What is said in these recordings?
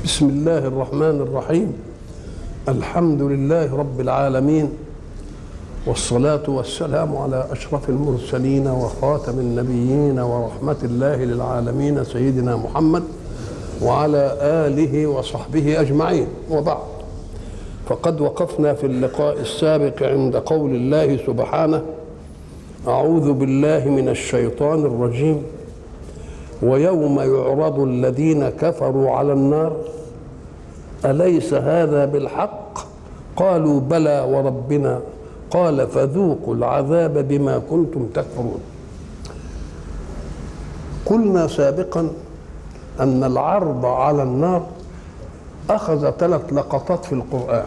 بسم الله الرحمن الرحيم. الحمد لله رب العالمين، والصلاة والسلام على أشرف المرسلين وخاتم النبيين ورحمة الله للعالمين سيدنا محمد وعلى آله وصحبه أجمعين، وبعد. فقد وقفنا في اللقاء السابق عند قول الله سبحانه: أعوذ بالله من الشيطان الرجيم. ويوم يعرض الذين كفروا على النار أليس هذا بالحق؟ قالوا بلى وربنا قال فذوقوا العذاب بما كنتم تكفرون. قلنا سابقا أن العرض على النار أخذ 3 لقطات في القرآن.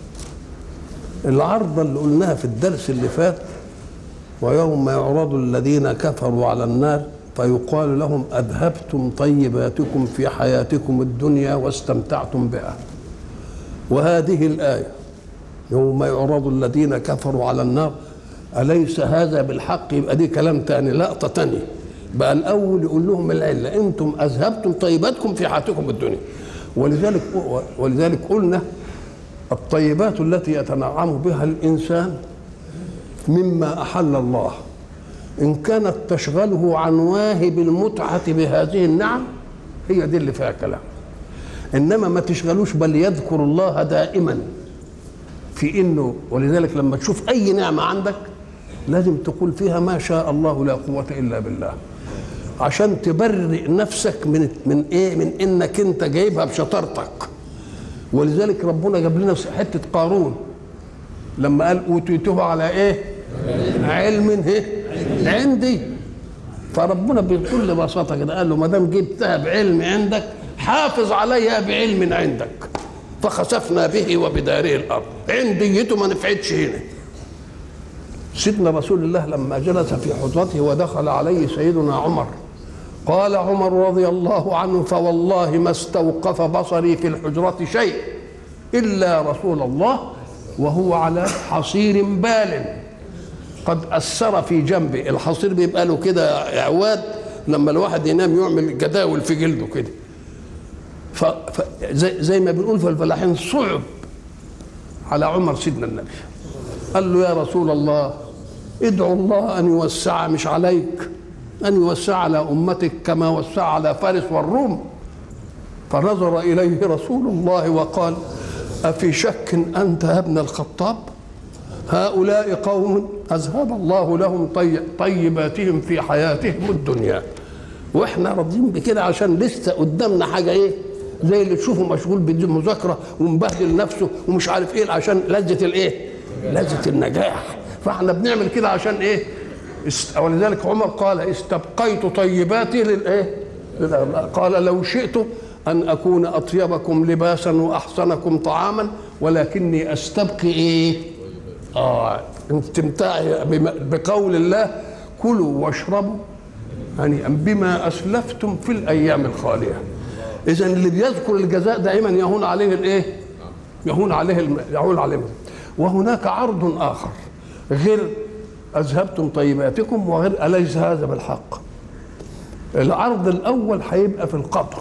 العرض اللي قلناها في الدرس اللي فات: ويوم يعرض الذين كفروا على النار فيقال لهم أذهبتم طيباتكم في حياتكم الدنيا واستمتعتم بها. وهذه الآية: يوم يعرض الذين كفروا على النار أليس هذا بالحق، يبقى دي كلام تاني، لقطة تانية. بقى الأول يقول لهم العلة: أنتم أذهبتم طيباتكم في حياتكم الدنيا. ولذلك قلنا الطيبات التي يتنعم بها الإنسان مما أحل الله، إن كانت تشغله عن واهب المتعة بهذه النعم هي دي اللي فيها كلام، إنما ما تشغلوش، بل يذكر الله دائما في إنه. ولذلك لما تشوف أي نعمة عندك لازم تقول فيها ما شاء الله لا قوة إلا بالله، عشان تبرئ نفسك من إيه؟ من إنك أنت جايبها بشطارتك. ولذلك ربنا جاب لنا حتة قارون لما قال أوتيته على إيه؟ علم عندي. فربنا بكل بساطة كده قال له: ما دام جبتها بعلم عندك حافظ عليها بعلم عندك. فخسفنا به وبداره الأرض. عنديته ما نفعتش هنا. سيدنا رسول الله لما جلس في حجرته ودخل عليه سيدنا عمر، قال عمر رضي الله عنه: فوالله ما استوقف بصري في الحجرة شيء إلا رسول الله وهو على حصير بال قد أثر في جنبه. الحصير بيبقى له كده عواد، لما الواحد ينام يعمل جداول في جلده كده. زي ما بنقول في الفلاحين: صعب على عمر سيدنا النبي. قال له: يا رسول الله ادعو الله أن يوسع، مش عليك، أن يوسع على أمتك كما وسع على فارس والروم. فنظر إليه رسول الله وقال: أفي شك أنت يا ابن الخطاب؟ هؤلاء قوم أذهب الله لهم طيباتهم في حياتهم الدنيا، وإحنا راضيين بكده عشان لسه قدامنا حاجة إيه؟ زي اللي تشوفه مشغول بالمذاكرة ومبهدل نفسه ومش عارف إيه، عشان لذة الإيه؟ لذة النجاح. فإحنا بنعمل كده عشان إيه؟ ولذلك عمر قال: استبقيت طيباتي للإيه؟ قال: لو شئت أن أكون أطيبكم لباسا وأحسنكم طعاما ولكني أستبقي إيه؟ استمتاعي بقول الله: كلوا واشربوا هنيئا بما أسلفتم في الأيام الخالية. إذن اللي بيذكر الجزاء دائما يهون عليه الإيه؟ يهون عليه. وهناك عرض آخر غير أذهبتم طيباتكم وغير أليس هذا بالحق. العرض الأول هيبقى في القبر.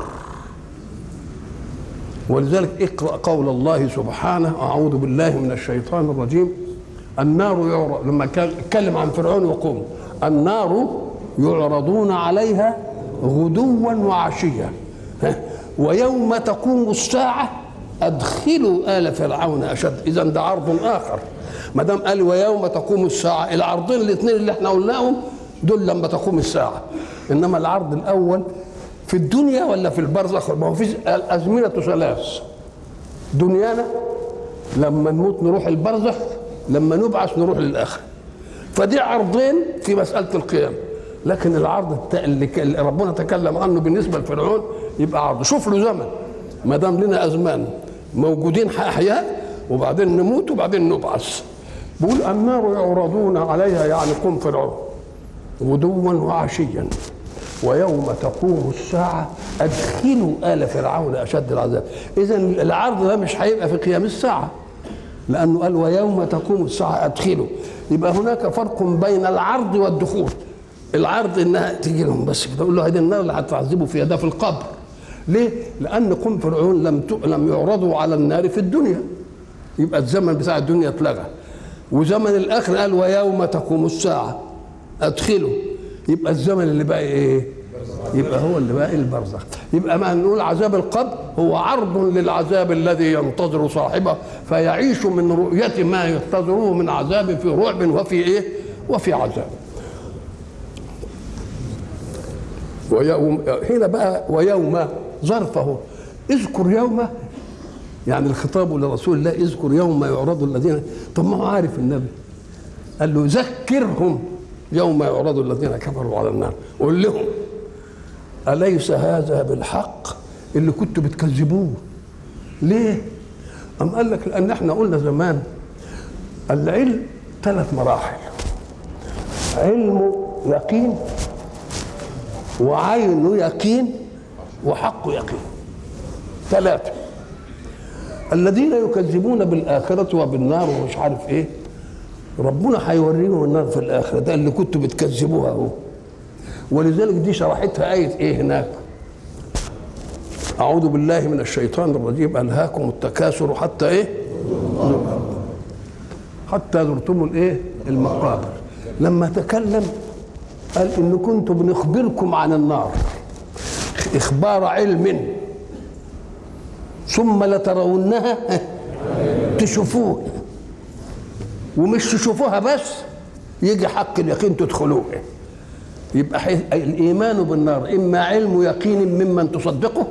ولذلك اقرأ قول الله سبحانه: أعوذ بالله من الشيطان الرجيم. النار يعرض، لما اتكلم عن فرعون وقومه: النار يعرضون عليها غدوا وعشيا ويوم تقوم الساعة أدخلوا آل فرعون أشد. إذا ده عرض آخر. ما دام قال ويوم تقوم الساعة، العرضين الاثنين اللي احنا قلناهم دول لما تقوم الساعة، إنما العرض الأول في الدنيا ولا في البرزخ؟ ما هو في الأزمنة 3: دنيانا لما نموت نروح البرزخ، لما نبعث نروح للآخرة. فدي عرضين في مسألة القيامة. لكن العرض اللي ربنا تكلم عنه بالنسبة لفرعون يبقى عرض شوف له زمن. ما دام لنا أزمان موجودين أحياء وبعدين نموت وبعدين نبعث. بيقول: النار يعرضون عليها، يعني قوم فرعون، غدوا وعشيا ويوم تقوم الساعة أدخلوا آل فرعون أشد العذاب. إذن العرض ده مش هيبقى في قيام الساعة، لأنه قال ويوم تقوم الساعة أدخلوا. يبقى هناك فرق بين العرض والدخول. العرض إنها تيجي لهم بس كده، تقول له هذه النار اللي هتعذبوا فيها ده في القبر، ليه؟ لأن قوم فرعون لم يعرضوا على النار في الدنيا، يبقى الزمن بتاع الدنيا اتلغى. وزمن الآخر قال ويوم تقوم الساعة أدخلوا، يبقى الزمن اللي بقى إيه؟ يبقى هو اللي بقى البرزخ. يبقى ما نقول عذاب القبر هو عرض للعذاب الذي ينتظر صاحبه، فيعيش من رؤية ما ينتظره من عذاب في رعب وفي إيه؟ وفي عذاب. ويوم هنا بقى ويوم ظرفه، اذكر يوم، يعني الخطاب لرسول الله اذكر يوم يعرض الذين. طب ما هو عارف النبي، قال له ذكرهم يوم يعرض الذين كفروا على النار، قول لهم أليس هذا بالحق اللي كنتوا بتكذبوه؟ ليه؟ أم قال لك لأن احنا قلنا زمان العلم 3 مراحل: علم يقين، وعين يقين، وحق يقين. 3. الذين يكذبون بالآخرة وبالنار ومش عارف ايه، ربنا هيوريهم النار في الآخرة، ده اللي كنتوا بتكذبوها اهو. ولذلك دي شرحتها آية ايه هناك؟ أعوذ بالله من الشيطان الرجيم، ألهاكم التكاثر حتى ايه؟ حتى زرتم الايه؟ المقابر. لما تكلم قال إن كنتم بنخبركم عن النار إخبار علم ثم لترونها تشوفوها، ومش تشوفوها بس، يجي حق اليقين تدخلوها. يبقى الإيمان بالنار إما علم يقين ممن تصدقه،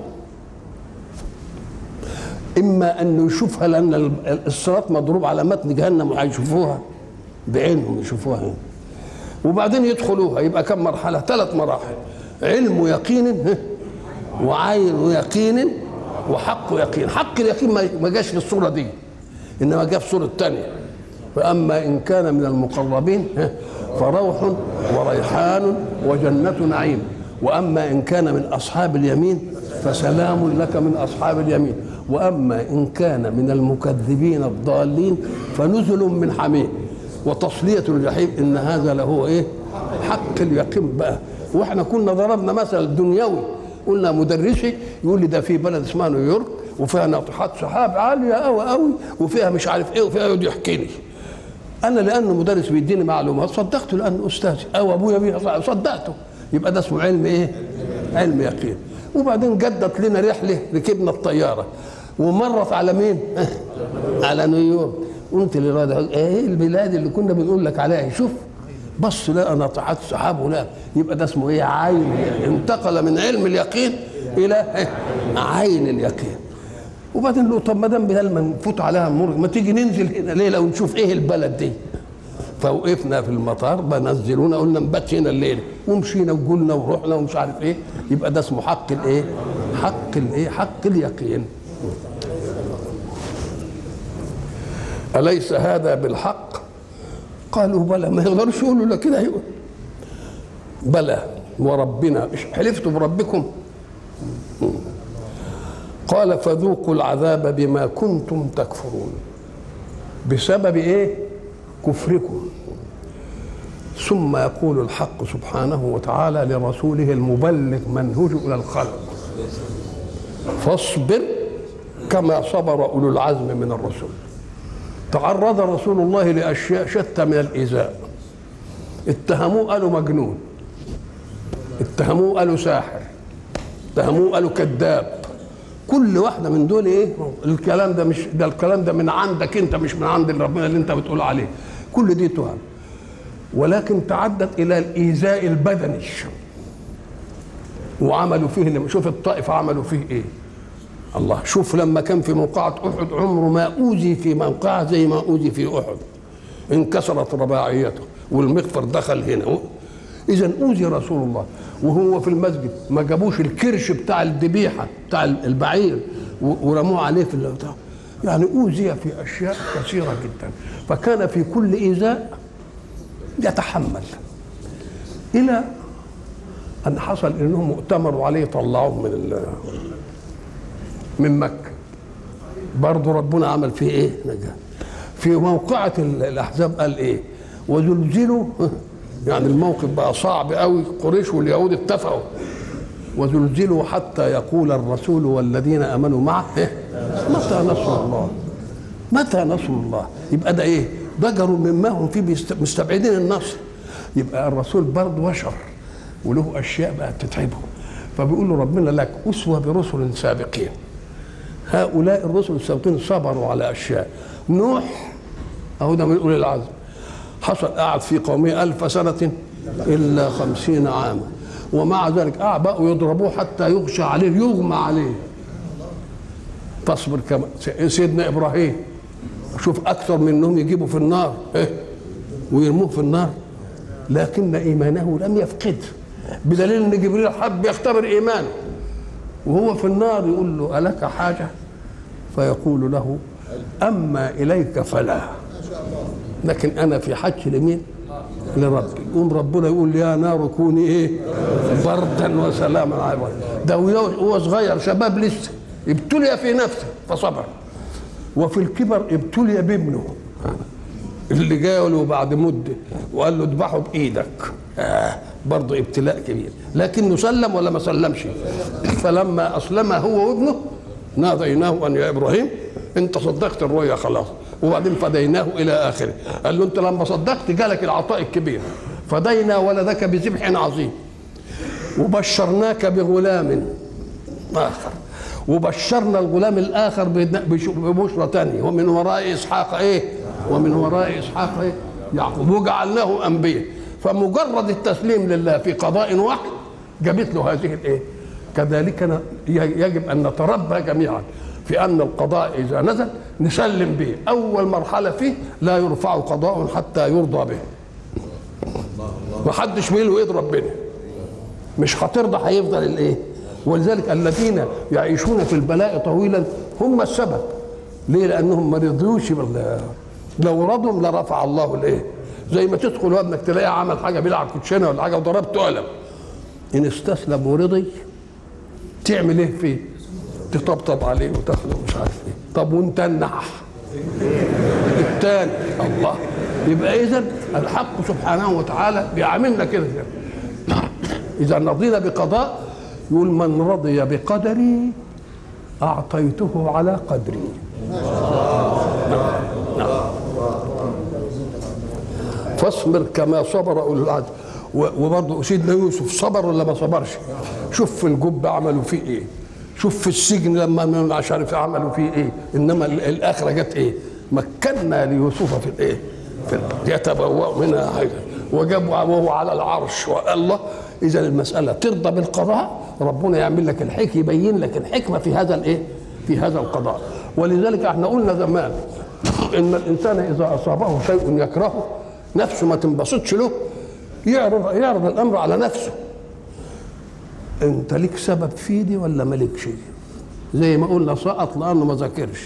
إما أن يشوفها لأن الصراط مضروب على متن جهنم وهيشوفوها بعينهم، يشوفوها هنا وبعدين يدخلوها. يبقى كم مرحلة؟ 3 مراحل: علم يقين، وعين يقين، وحق يقين. حق اليقين ما جاش في الصورة دي، إنما جاء في صورة تانية: فأما إن كان من المقربين فروح وريحان وجنة نعيم، وأما إن كان من أصحاب اليمين فسلام لك من أصحاب اليمين، وأما إن كان من المكذبين الضالين فنزل من حميم وتصلية الجحيم. إن هذا له إيه؟ حق اليقين بقى. وإحنا كنا ضربنا مثل دنيوي، قلنا مدرسي يقول لي ده في بلد اسمها نيويورك وفيها ناطحات سحاب عالية قوي قوي وفيها مش عارف إيه وفيها، يقعد يحكي لي. أنا لأنه مدرس بيديني معلومات صدقته، لأنه أستاذي أو أبويا بيها صدقته. يبقى ده اسمه علم إيه؟ علم يقين. وبعدين جدت لنا رحلة، ركبنا الطيارة ومرت على مين؟ على نيويورك. قلت للراجل ايه البلاد اللي كنا بنقول لك عليها؟ شوف بص لقى ناطحات سحاب ولا، يبقى ده اسمه ايه؟ عين. انتقل من علم اليقين الى عين اليقين. وبعدين له طب ما دام بدل ما نفوت عليها المرج ما تيجي ننزل هنا ليله ونشوف ايه البلد دي. فوقفنا في المطار بنزلونا، قلنا نبات هنا الليله، ومشينا وقلنا ورحنا ومش عارف ايه. يبقى ده اسمه حق الايه؟ حق الايه؟ حق اليقين. أليس هذا بالحق؟ قالوا بلى. ما يقدرش يقولوا لا كده، يقول بلى وربنا. حلفتوا بربكم؟ قال فذوقوا العذاب بما كنتم تكفرون. بسبب ايه؟ كفركم. ثم يقول الحق سبحانه وتعالى لرسوله المبلغ منهج الى الخلق: فاصبر كما صبر اولو العزم من الرسل. تعرض رسول الله لاشياء شتى من الايذاء. اتهموه قالوا مجنون، اتهموه قالوا ساحر، اتهموه قالوا كذاب. كل واحده من دول ايه؟ الكلام ده مش ده، الكلام ده من عندك انت مش من عند ربنا اللي انت بتقول عليه. كل دي تهم، ولكن تعدت الى الايذاء البدني. وعملوا فيه، شوف الطائف عملوا فيه ايه. الله، شوف لما كان في موقعة أحد عمره ما أوذي في موقعة زي ما أوذي في أحد. انكسرت رباعيته والمغفر دخل هنا. إذا أوذي رسول الله وهو في المسجد، ما جابوش الكرش بتاع الذبيحة بتاع البعير ورموه عليه في البتاع. يعني أوذي في أشياء كثيرة جدا، فكان في كل إيذاء يتحمل، إلى أن حصل إنهم مؤتمروا عليه طلعوه من مكة. برضو ربنا عمل فيه ايه؟ نجاة. في موقعة الأحزاب قال ايه؟ وزلزلوا، يعني الموقف بقى صعب قوي. قريش واليهود اتفقوا وزلزلوا حتى يقول الرسول والذين امنوا معه متى نصر الله؟ متى نصر الله؟ يبقى ده ايه؟ ضجروا مما هم فيه مستبعدين النصر. يبقى الرسول برضه بشر وله اشياء بقى تتعبه، فبيقول له ربنا لك اسوه برسل سابقين. هؤلاء الرسل السابقين صبروا على اشياء. نوح اهو ده من اولي العزم، حصل قعد في قومه 1000 سنه الا 50 عاما، ومع ذلك بقوا يضربوه حتى يغشى عليه، يغمى عليه. فاصبر كما سيدنا ابراهيم، شوف اكثر منهم يجيبوا في النار ويرموه في النار، لكن ايمانه لم يفقد، بدليل ان جبريل حب يختبر ايمانه وهو في النار، يقول له الك حاجه؟ فيقول له اما اليك فلا، لكن انا في حج لمين؟ لربي. يقوم ربنا يقول يا نار كوني ايه؟ بردا وسلاما على ابراهيم. ده هو صغير شباب لسه، ابتلي في نفسه فصبر، وفي الكبر ابتلي بابنه اللي جاء له بعد مده وقال له اذبحه بايدك. برضه ابتلاء كبير، لكنه سلم ولا ما سلمش؟ فلما اسلم هو وابنه ناديناه ان يا ابراهيم انت صدقت الرؤيا خلاص، وبعدين فديناه الى اخره. قال له انت لما صدقت جالك العطاء الكبير، فدينا ولدك بذبح عظيم، وبشرناك بغلام اخر، وبشرنا الغلام الاخر ببشرى ثانيه، ومن وراء اسحاق ايه؟ ومن وراء اسحاق ايه؟ يعقوب، وجعلناه انبياء. فمجرد التسليم لله في قضاء واحد جابت له هذه الايه؟ كذلك يجب ان نتربى جميعا في ان القضاء اذا نزل نسلم به. اول مرحله فيه لا يرفع قضاء حتى يرضى به. ما حدش بيقول ايد ربنا، مش هترضى هيفضل الايه؟ ولذلك الذين يعيشون في البلاء طويلا هم السبب. ليه؟ لانهم ما رضيوش بالله. لو رضوا لرفع الله الايه؟ زي ما تدخل وابنك تلاقيه عمل حاجه بيلعب كوتشينه ولا حاجه وضربته قلم، ان استسلم ورضي تعمل ايه فيه؟ تطبطب عليه وتاخده مش عارف ايه. طب وانت النح الثاني الله. يبقى اذا الحق سبحانه وتعالى بيعاملنا كده. اذا رضينا بقضاء يقول من رضي بقدري اعطيته على قدري. فاصبر كما صبر اولو العزم. وبرضه سيدنا يوسف صبر ولا ما صبرش؟ شوف في الجب عملوا فيه ايه، شوف في السجن لما مش عارف عملوا فيه ايه، انما الاخره جت ايه؟ مكنا ليوسف في الايه؟ في يتبوأ منها حاجه، وجابوا وهو على العرش والله. اذا المساله ترضى بالقضاء، ربنا يعمل لك الحكمه، يبين لك الحكمه في هذا الايه؟ في هذا القضاء. ولذلك احنا قلنا زمان ان الانسان اذا اصابه شيء يكرهه نفسه ما تنبسطش له، يعرض الامر على نفسه. انت ليك سبب في دي ولا مالكش؟ زي ما قلنا سقط لانه ما ذاكرش،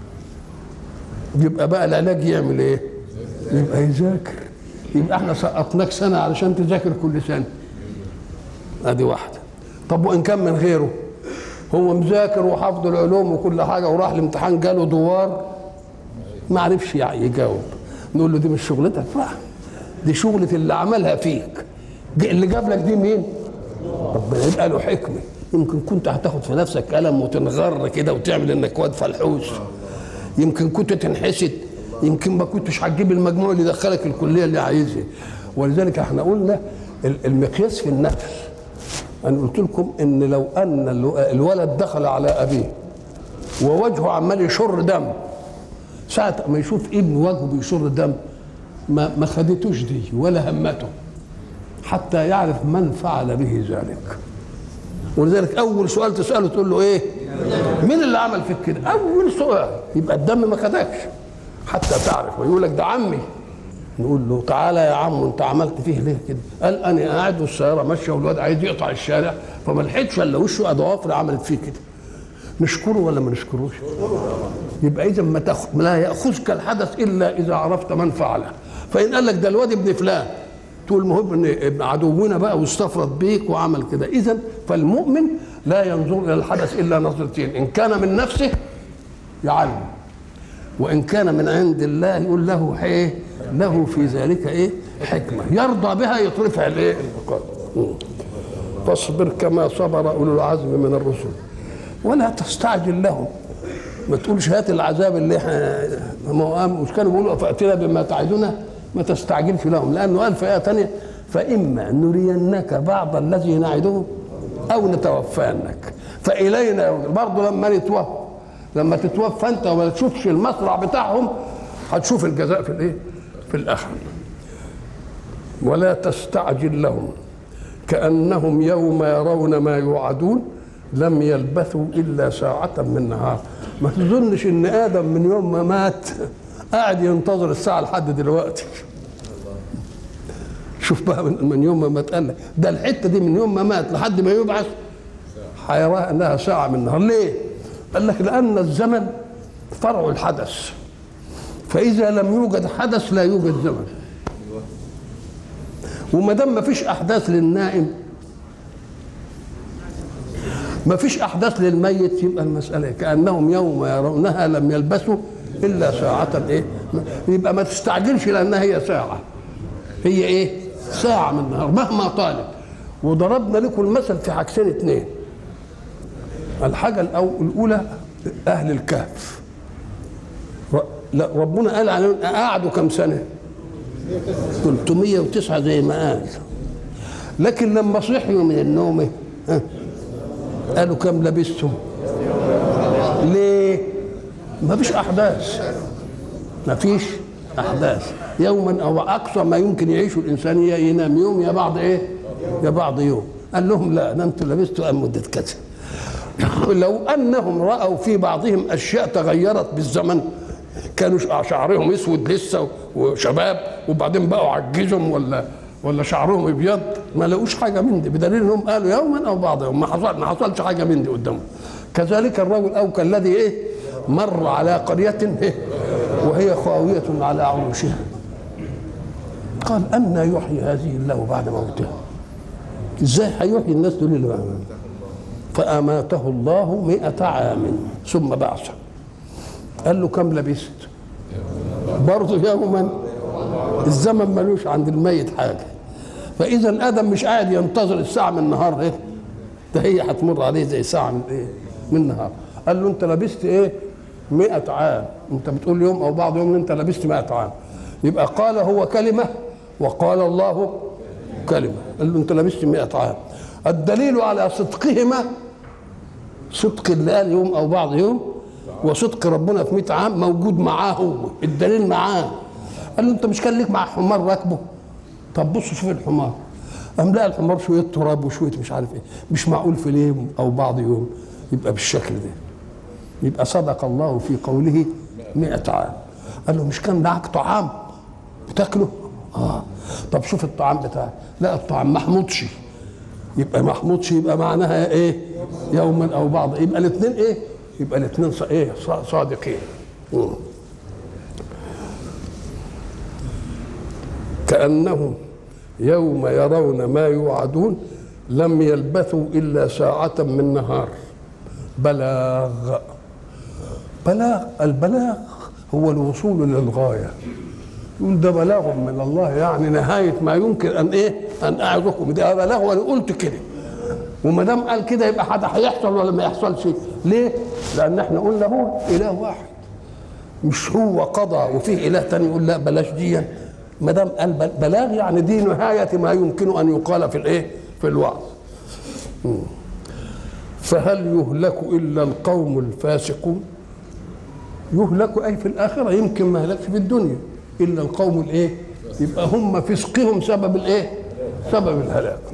يبقى بقى العلاج يعمل ايه؟ يبقى يذاكر. يبقى احنا سقطناك سنه علشان تذاكر كل سنه، ادي واحده. طب وان كان من غيره هو مذاكر وحافظ العلوم وكل حاجه وراح الامتحان جاله دوار ما عرفش يجاوب، نقول له دي مش شغلتك بقى، دي شغله اللي عملها فيك. اللي جاب لك دي مين؟ ربنا. يبقى له حكمه. يمكن كنت هتاخد في نفسك قلم وتنغر كده وتعمل انك واد فلحوس، يمكن كنت تنحسد، يمكن ما كنتش هتجيب المجموع اللي دخلك الكليه اللي عايزها. ولذلك احنا قلنا المقياس في النفس. انا قلت لكم ان لو ان الولد دخل على ابيه ووجهه عمال يشر دم، ساعه ما يشوف ابن وجهه بيشر دم ما خدتوش دي ولا همته حتى يعرف من فعل به ذلك. ولذلك اول سؤال تساله تقول له ايه؟ مين اللي عمل فيك كده؟ اول سؤال. يبقى الدم ما خدكش حتى تعرف. ويقول لك ده عمي، نقول له تعالى يا عم انت عملت فيه ليه كده؟ قال انا قاعد والسياره ماشيه والواد عايز يقطع الشارع فما لحقتش الا وشه اضوافر عملت فيه كده. نشكره ولا ما نشكروش؟ يبقى اذا لا ياخذك الحدث الا اذا عرفت من فعله. فان قال لك ده الواد ابن فلان تقول المهم ان ابن عدونا بقى واستفرد بيك وعمل كده. اذا فالمؤمن لا ينظر الى الحدث الا نظرتين، ان كان من نفسه يعلم، وان كان من عند الله يقول له ايه؟ له في ذلك ايه؟ حكمه يرضى بها يطرفها الايه؟ فاصبر كما صبر أولو العزم من الرسل ولا تستعجل لهم. ما تقولش هات العذاب اللي احنا مش كانوا بيقولوا فأتنا بما تعدنا، ما تستعجلش لهم، لأنه قال في آية ثانية فإما نرينك بعض الذي نعدهم أو نتوفانك فإلينا. برضه لما تتوفى أنت وما تشوفش المصرع بتاعهم هتشوف الجزاء في الإيه؟ في الآخر. ولا تستعجل لهم كأنهم يوم يرون ما يوعدون لم يلبثوا إلا ساعة من نهار. ما تظنش إن آدم من يوم ما مات قاعد ينتظر الساعة لحد دلوقتي. شوف بقى من يوم ما مات، قال لك ده الحتة دي من يوم ما مات لحد ما يبعث هيراها انها ساعة من النهار. ليه؟ قال لك لأن الزمن فرع الحدث، فإذا لم يوجد حدث لا يوجد زمن. وما دام ما فيش أحداث للنائم، ما فيش أحداث للميت، يبقى المسألة كأنهم يوم يرونها لم يلبثوا إلا ساعة إيه؟ يبقى ما تستعجلش لأنها هي ساعة، هي إيه؟ ساعة من النهار مهما طالت. وضربنا لكم المثل في حاجتين اتنين. الحاجة الأولى أهل الكهف، ربنا قال عليهم قعدوا كم سنة؟ 309 زي ما قال. لكن لما صحيوا من النوم قالوا كم لبستم؟ ليه؟ ما فيش أحداث، ما فيش أحداث. يوما أو أقصى ما يمكن يعيشه الإنسان ينام يوم يا بعض إيه؟ يا بعض يوم. قال لهم لا، ده أنتم لبستوا مدة كذا. لو أنهم رأوا في بعضهم أشياء تغيرت بالزمن، كانوا شعرهم اسود لسه وشباب وبعدين بقوا عجزهم ولا شعرهم ابيض، ما لقوش حاجه من دي، بدليل انهم قالوا يوما او بعض يوم ما حصلش حاجه من دي قدامهم. كذلك الرجل او كالذي ايه مر على قريه إيه وهي خاويه على عروشها قال أن يحيي هذه الله بعد موتها. ازاي هيحيي الناس دول اللي بعد؟ فأماته الله 100 عام ثم بعثه. قال له كم لبست؟ برضه يوما. الزمن ملوش عند الميت حاجه. فاذا ادم مش قاعد ينتظر الساعه من النهار ايه؟ ده هي هتمر عليه زي ساعه من ايه؟ من النهار. قال له انت لبست ايه؟ 100 عام. انت بتقول يوم او بعض يوم انت لبست 100 عام. يبقى قال هو كلمه وقال الله كلمه. قال له انت لبست 100 عام. الدليل على صدقهما صدق اللي قال يوم او بعض يوم وصدق ربنا في 100 عام موجود معاه. هو الدليل معاه. قال له انت مش كان ليك مع حمار راكبه؟ طب بص شوف الحمار. قام لقى الحمار شويه تراب وشويه مش عارف ايه. مش معقول في اليوم او بعض يوم يبقى بالشكل ده. يبقى صدق الله في قوله 100 عام. قال له مش كان معاك طعام بتاكله؟ طب شوف الطعام بتاعك. لا الطعام محمودش. يبقى محمودش يبقى معناها ايه؟ يوما او بعض. يبقى الاثنين ايه؟ يبقى الاثنين ايه؟ صادقين. كأنهم يوم يرون ما يوعدون لم يلبثوا إلا ساعة من نهار. بلاغ. البلاغ هو الوصول للغاية. يقول ده بلاغ من الله، يعني نهاية ما يمكن أن إيه؟ أن أعظكم. ده بلاغ وأنا قلت كده. وما دام قال كده يبقى حد هيحصل ولا ما يحصلش؟ ليه؟ لأن احنا قلنا هو إله واحد. مش هو قضى وفيه إله تاني يقول لا بلاش دي. ما دام قال بلاغ يعني دي نهاية ما يمكن أن يقال في الإيه؟ في الوعظ. فهل يهلك إلا القوم الفاسقون؟ يهلك أي في الآخرة، يمكن ما هلكش في الدنيا إلا القوم الإيه؟ يبقى هم فسقهم سبب الإيه؟ سبب الهلاك.